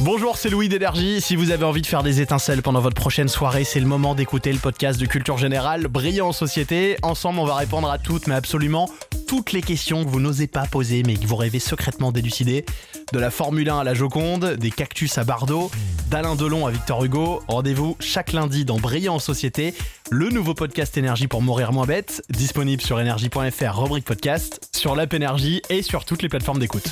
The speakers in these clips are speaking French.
Bonjour, c'est Louis d'Énergie. Si vous avez envie de faire des étincelles pendant votre prochaine soirée, c'est le moment d'écouter le podcast de Culture Générale, Brillant en Société. Ensemble, on va répondre à toutes, mais absolument toutes les questions que vous n'osez pas poser, mais que vous rêvez secrètement d'élucider. De la Formule 1 à la Joconde, des cactus à Bardot, d'Alain Delon à Victor Hugo. Rendez-vous chaque lundi dans Brillant en Société, le nouveau podcast Énergie pour mourir moins bête, disponible sur énergie.fr, rubrique podcast, sur l'app Énergie et sur toutes les plateformes d'écoute.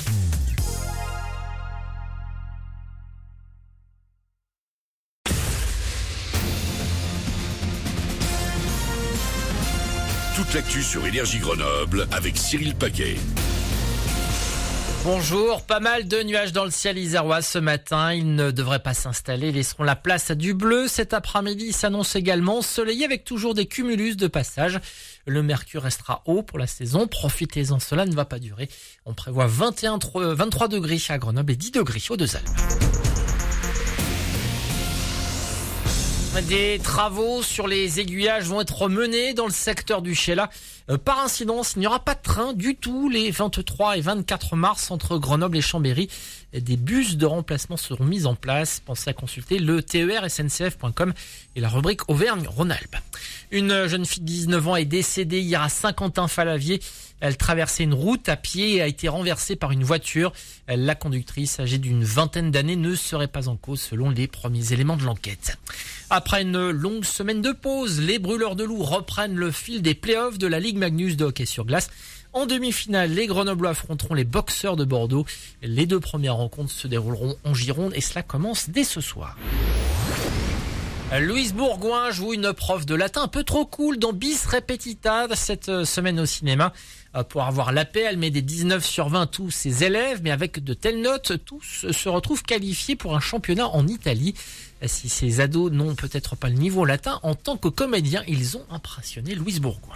Toute l'actu sur Énergie Grenoble avec Cyril Paquet. Bonjour, pas mal de nuages dans le ciel isérois ce matin. Ils ne devraient pas s'installer, laisseront la place à du bleu. Cet après-midi, il s'annonce également ensoleillé avec toujours des cumulus de passage. Le mercure restera haut pour la saison. Profitez-en, cela ne va pas durer. On prévoit 23 degrés à Grenoble et 10 degrés aux Deux-Alpes. Des travaux sur les aiguillages vont être menés dans le secteur du Sheila. Par incidence, il n'y aura pas de train du tout les 23 et 24 mars entre Grenoble et Chambéry. Des bus de remplacement seront mis en place. Pensez à consulter le TER-SNCF.com et la rubrique Auvergne-Rhône-Alpes. Une jeune fille de 19 ans est décédée hier à Saint-Quentin-Falavier. Elle traversait une route à pied et a été renversée par une voiture. La conductrice, âgée d'une vingtaine d'années, ne serait pas en cause selon les premiers éléments de l'enquête. Après une longue semaine de pause, les Brûleurs de Loup reprennent le fil des playoffs de la Ligue Magnus de hockey sur glace. En demi-finale, les Grenoblois affronteront les Boxeurs de Bordeaux. Les deux premières rencontres se dérouleront en Gironde et cela commence dès ce soir. Louise Bourgoin joue une prof de latin un peu trop cool dans Bis Repetita cette semaine au cinéma. Pour avoir la paix, elle met des 19 sur 20 à tous ses élèves, mais avec de telles notes, tous se retrouvent qualifiés pour un championnat en Italie. Si ces ados n'ont peut-être pas le niveau latin, en tant que comédiens, ils ont impressionné Louise Bourgoin.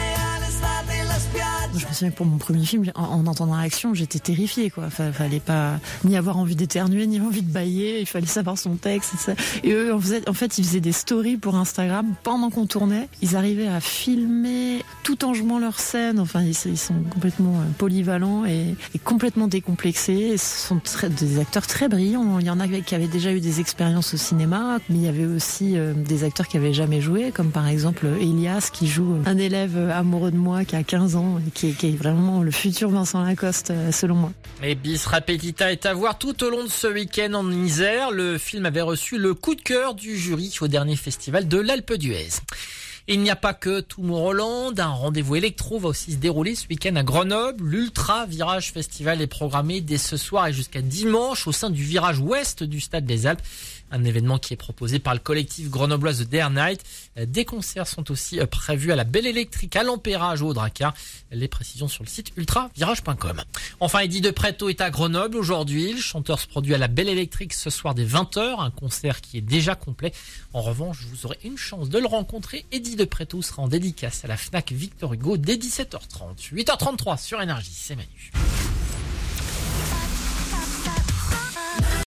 Je me souviens que pour mon premier film, en entendant l'action, j'étais terrifiée, quoi. Fallait pas ni avoir envie d'éternuer, ni envie de bâiller. Il fallait savoir son texte. Et eux, en fait, ils faisaient des stories pour Instagram pendant qu'on tournait. Ils arrivaient à filmer tout en jouant leur scène. Enfin, ils sont complètement polyvalents et complètement décomplexés. Ce sont des acteurs très brillants. Il y en a qui avaient déjà eu des expériences au cinéma, mais il y avait aussi des acteurs qui avaient jamais joué, comme par exemple Elias, qui joue un élève amoureux de moi qui a 15 ans et qui est vraiment le futur Vincent Lacoste, selon moi. Et Bis Repetita est à voir tout au long de ce week-end en Isère. Le film avait reçu le coup de cœur du jury au dernier festival de l'Alpe d'Huez. Il n'y a pas que Tomorrowland, un rendez-vous électro va aussi se dérouler ce week-end à Grenoble. L'Ultra Virage Festival est programmé dès ce soir et jusqu'à dimanche au sein du virage ouest du Stade des Alpes. Un événement qui est proposé par le collectif grenoblois The Dare Night. Des concerts sont aussi prévus à la Belle Électrique, à l'Empérage ou au Drakkar. Les précisions sur le site ultravirage.com. Enfin, Eddie De Pretto est à Grenoble aujourd'hui. Le chanteur se produit à la Belle Électrique ce soir dès 20h. Un concert qui est déjà complet. En revanche, vous aurez une chance de le rencontrer. Eddie De Pretto sera en dédicace à la Fnac Victor Hugo dès 17h30. 8h33 sur Énergie, c'est Manu.